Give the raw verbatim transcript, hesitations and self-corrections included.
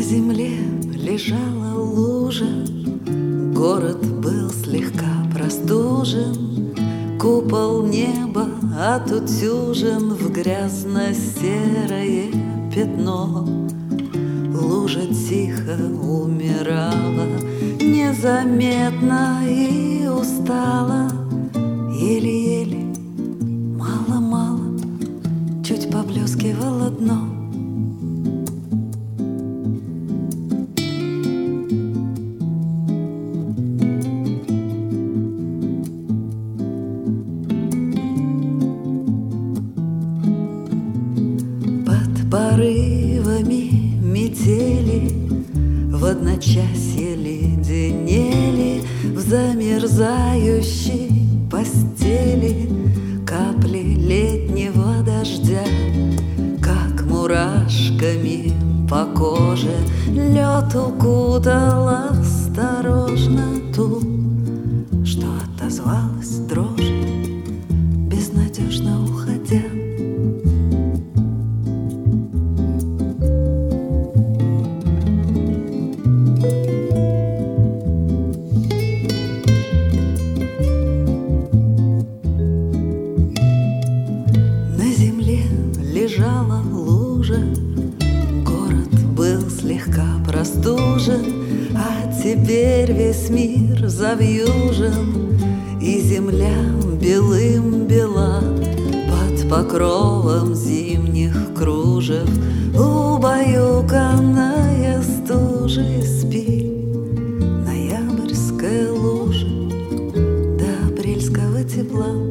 земле лежала лужа, город был слегка простужен, купол неба отутюжен в грязно-серое пятно. Лужа тихо умирала, незаметно и устала, еле-еле, мало-мало, чуть поблескивало дно. Порывами метели в одночасье леденели в замерзающей постели капли летнего дождя, как мурашками по коже лед укутал осторожно ту, что отозвалась дрожью, безнадежно уходя. Лежала лужа, город был слегка простужен, а теперь весь мир завьюжен, и земля белым бела под покровом зимних кружев. Убаюканная стужей спи, ноябрьская лужа до апрельского тепла.